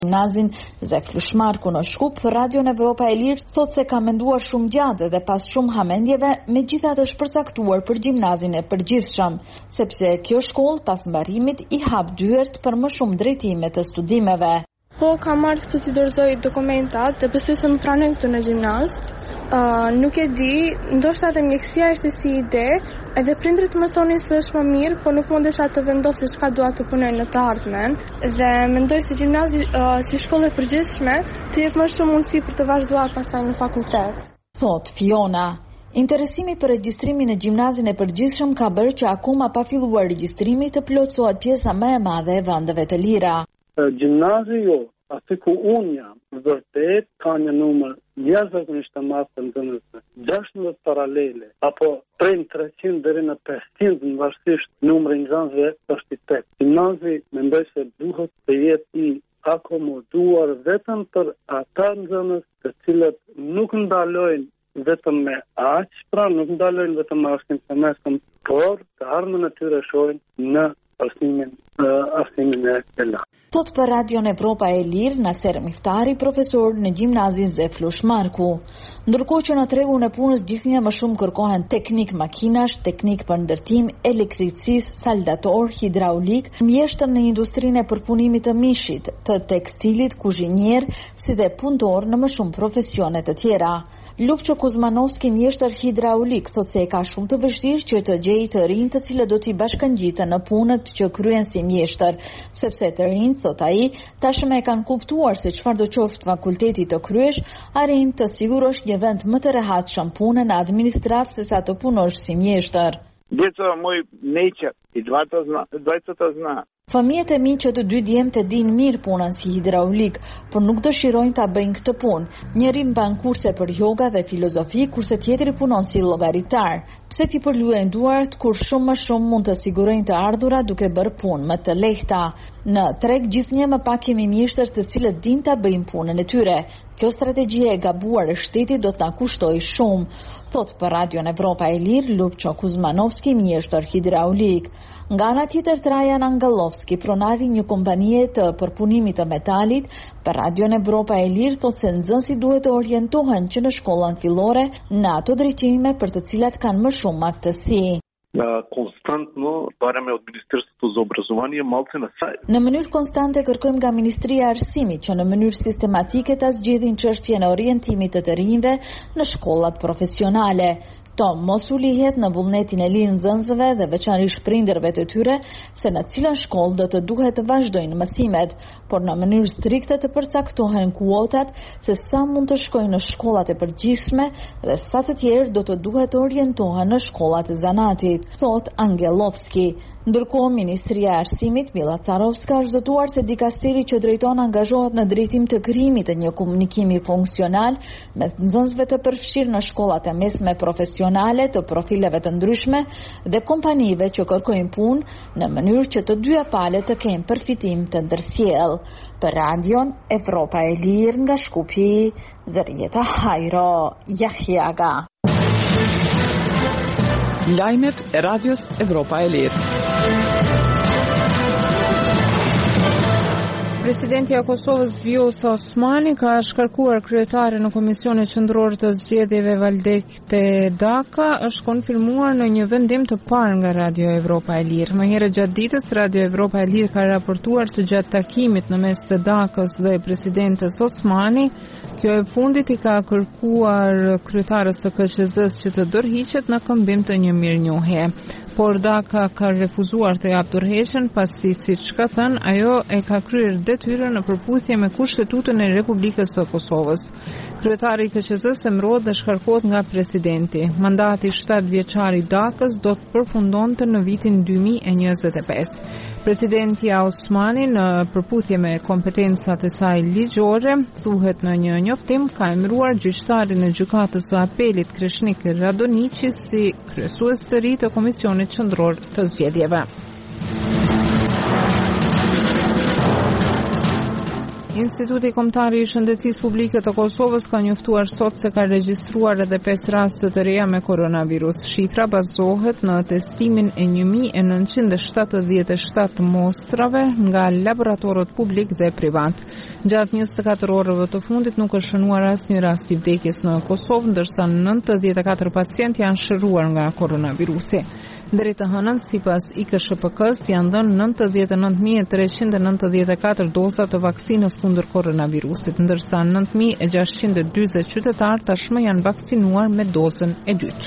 Gjimnazin Zef Lushmarku në Shkup, Radion Evropa e Lirë thot se ka menduar shumë gjatë dhe pas shumë hamendjeve, megjithatë është përcaktuar për gjimnazin e përgjithshëm, sepse kjo shkollë pas mbarimit i hap dyert për më shumë drejtime të studimeve. Po, kam marrë këtu t'i dorëzoj dokumentat dhe besoj se më pranojnë këtu në gjimnaz. Nuk e di, ndoshta edhe mjekësia ishte si ide, edhe prindrit më thonin se është më mirë, po nuk mundesha të vendosë çka dua të punoj në të ardhmen, dhe mendoj se gjimnazi si shkollë e përgjithshme të jep më shumë mundësi për të vazhduar pastaj në fakultet. Thot Fiona. Interesimi për regjistrimin në gjimnazin e përgjithshëm ka bërë që akoma pa filluar regjistrimi të plotësohet pjesa më e madhe e vendeve të lira. Gjimnazi jo, aty ku unë jam, vërtet ka një numër jashtëzakonisht të madh të nxënësve, 16 paralele, apo prej 300 deri në 500 në varësisht numri i nxënësve është i tet. Gjimnazi mendoj se duhet të jetë i akomoduar vetëm për ata nxënës të cilët nuk ndalojnë vetëm me aq, pra nuk ndalojnë vetëm me arsimin e mesëm, por të ardhmen e tyre shohin në arsimin e lartë. Thot për Radion Evropa e Lirë, Naser Miftari, profesor në gjimnazin Zef Lushmarku. Ndërkohë që në tregun e punës gjithnjë më shumë kërkohen teknik makinash, teknik për ndërtim, elektricis, saldator, hidraulik, mjeshtër në industrinë e përpunimit të mishit, të tekstilit, kuzhinier, si dhe punëtor në më shumë profesione të tjera. Lupço Kuzmanovski, mjeshtër hidraulik, thot se e ka shumë të vështirë që të gjejë të rinj të cilët do t'i bashkangjiten në punët që kryen si mjeshtër, sepse të rinj, thot ai, tashmë e kanë kuptuar se çfarë do qoftë fakulteti të kryesh, arrin të sigurosh një vend më të rehatshëm punën në administratë sesa të punosh si mjeshtër. Djeca moj neće i 20 zna. Fëmijët e mi që të dy djemtë e dinë mirë punën si hidraulik, por nuk dëshirojnë ta bëjnë këtë punë. Njëri mban kurse për yoga dhe filozofi, kurse tjetri punon si llogaritar. Pse t'i përluajnë duart kur shumë më shumë mund të sigurojnë të ardhurat duke bërë punë më të lehta. Në treg gjithnjë më pak kemi mjeshtër të cilët dinë ta bëjnë punën e tyre. Kjo strategjie e gabuar e shtetit do të na kushtojë shumë, thot për Radion Evropa e Lirë Lupço Kuzmanovski, mjeshtër hidraulik. Nga ana tjetër, Trajan Angelovski, pronari një kompanie të përpunimit të metalit, për Radion Evropa e Lirë thot se nxënësit duhet të orientohen që në shkollën fillore në ato drejtime për të cilat kanë më shumë aftësi. Konstantno barаме od Ministерството за образование малце на сайт. Në mënyrë konstante kërkojmë nga Ministria e Arsimit që në mënyrë sistematike ta zgjidhin çështjen e orientimit të rinjve në shkollat profesionale. Tom mos u lihet në vullnetin e lirë nxënësve dhe veçanërisht prindërve të tyre se në cilën shkollë do të duhet të vazhdojnë mësimet, por në mënyrë strikte të përcaktohen kuotat se sa mund të shkojnë në shkollat e përgjithshme dhe sa të tjerë do të duhet të orientohen në shkollat e zanatit, thot Angelovski. Ndërkohë, Ministria e Arsimit, Mila Carovska, është zotuar se dikasteri që drejton angazhohet në drejtim të krijimit të një komunikimi funksional mes nxënësve të përfshirë në shkollat e mesme profesionale të profileve të ndryshme dhe kompanive që kërkojnë punë në mënyrë që të dyja palët të kenë përfitim të ndërsjellë. Për Radion Evropa e Lirë nga Shkupi, Zërieta Hajro Jahjaga. Lajmet e Radios Evropa e Lirë. Presidenti i Kosovës Vjosa Osmani ka shkarkuar kryetaren në Komisionin Qendror të Zgjedhjeve Valdek Daka, është konfirmuar në një vendim të parë nga Radio Evropa e Lirë. Më herët gjatë ditës, Radio Evropa e Lirë ka raportuar se gjatë takimit në mes të Dakës dhe presidentes Osmani, kjo e fundit i ka kërkuar kryetarës së KQZ-s që të dorëhiqet në këmbim të një mirënjohje. Por Daka ka refuzuar të japë dorëheqjen pasi, siç ka thënë, ajo e ka kryer detyrën në përputhje me Kushtetutën e Republikës së Kosovës. Kryetari i KQZ-s emërohet dhe shkarkohet nga presidenti. Mandati 7 vjeçar i Dakës do të përfundonte në vitin 2025. Presidenti Osmani, në përputhje me kompetencat e saj ligjore, thuhet në një njoftim, ka emëruar gjyqtarin e gjykatës së apelit Kreshnik Radonici si kryesues të ri të Komisionit Qendror të Zgjedhjeve. Instituti Kombëtar i Shëndetësisë Publike të Kosovës ka njoftuar sot se ka regjistruar edhe 5 raste të reja me koronavirus. Shifra bazohet në testimin e 1977 mostrave nga laboratorët publik dhe privat. Gjatë 24 orëve të fundit nuk është shënuar asnjë rast i vdekjes në Kosovë, ndërsa 94 pacientë janë shëruar nga koronavirusi. Deri të hënën, sipas IKSHPK-s, janë dhënë 99.394 doza të vaksinës kundër koronavirusit, ndërsa 9.640 qytetarë tashmë janë vaksinuar me dozën e dytë.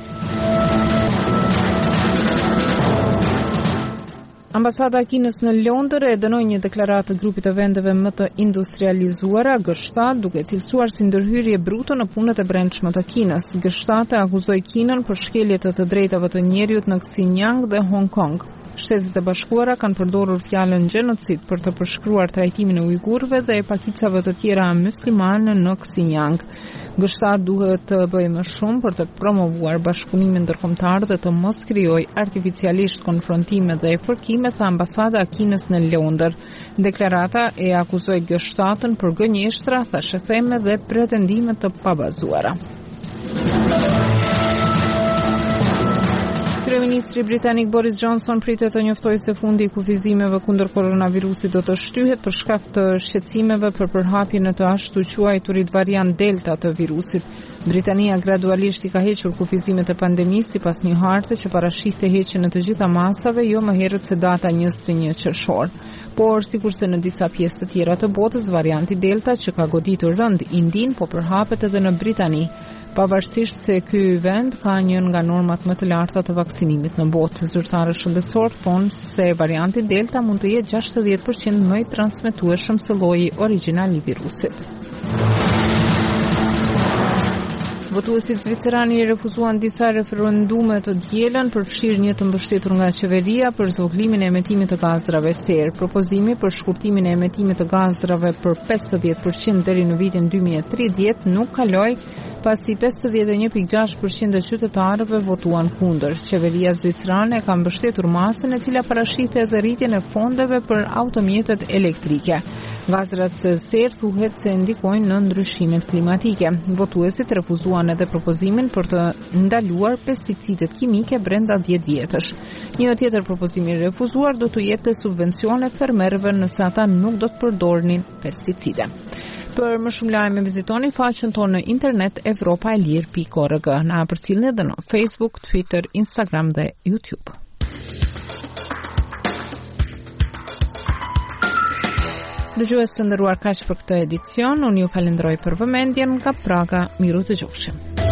Ambasada e Kinës në Londër e dënoi një deklaratë të grupit të vendeve më të industrializuara, G7, duke cilësuar si ndërhyrje bruto në punët e brendshme të Kinës. G7 akuzoi Kinën për shkelje të drejtave të njerëzit në Xinjiang dhe Hong Kong. Shtetet e Bashkuara kanë përdorur fjalën gjenocid për të përshkruar trajtimin e ujgurëve dhe pakicave të tjera muslimane në Xinjiang. G7 duhet të bëjë më shumë për të promovuar bashkëpunimin ndërkombëtar dhe të mos krijojë artificialisht konfrontime dhe fërkime, tha ambasada e Kinës në Londër. Deklarata e akuzoi G7-ën për gënjeshtra, thashëtheme dhe pretendime të pabazuara. Kryeministri britanik Boris Johnson pritet të njoftojë se fundi i kufizimeve kundër koronavirusit do të shtyhet për shkak të shqetësimeve për përhapjen e të ashtu quajturit variant Delta të virusit. Britania gradualisht i ka hequr kufizimet e pandemisë sipas një harte që parashihte heqjen e të gjitha masave jo më herët se data 21 qershor. Por sikurse në disa pjesë të tjera të botës, varianti Delta që ka goditur rënd Indin po përhapet edhe në Britani. Pavarësisht se ky vend ka një nga normat më të larta të vaksinimit në botë, zyrtarët shëndetësor thonë se varianti Delta mund të jetë 60% më i transmetueshëm se lloji origjinal i virusit. Votuesit zvicerani refuzuan disa referendume të dielën për fshirë një të mbështetur nga qeveria për zvogëlimin e emetimit të gazrave serë. Propozimi për shkurtimin e emetimit të gazrave për 50% deri në vitin 2030 nuk kaloi, pasi 51.6% e qytetarëve votuan kundër. Qeveria zvicerane ka mbështetur masën e cila parashihte edhe rritjen e fondeve për automjetet elektrike. Gazrat serë thuhet se ndikojnë në ndryshimet klimatike. Votuesit refuzuan edhe propozimin për të ndaluar pesticidet kimike brenda 10 vjetësh. Një tjetër propozim i refuzuar do të jepte subvencione fermerëve nëse ata nuk do të përdornin pesticide. Për më shumë lajme vizitoni faqen tonë në internet europaelir.org. Na përcjellni edhe në Facebook, Twitter, Instagram dhe YouTube. Dëgjues të nderuar, kaq për këtë edicion. Unë ju falenderoj për vëmendjen. Nga Praga, miru të gjofshim.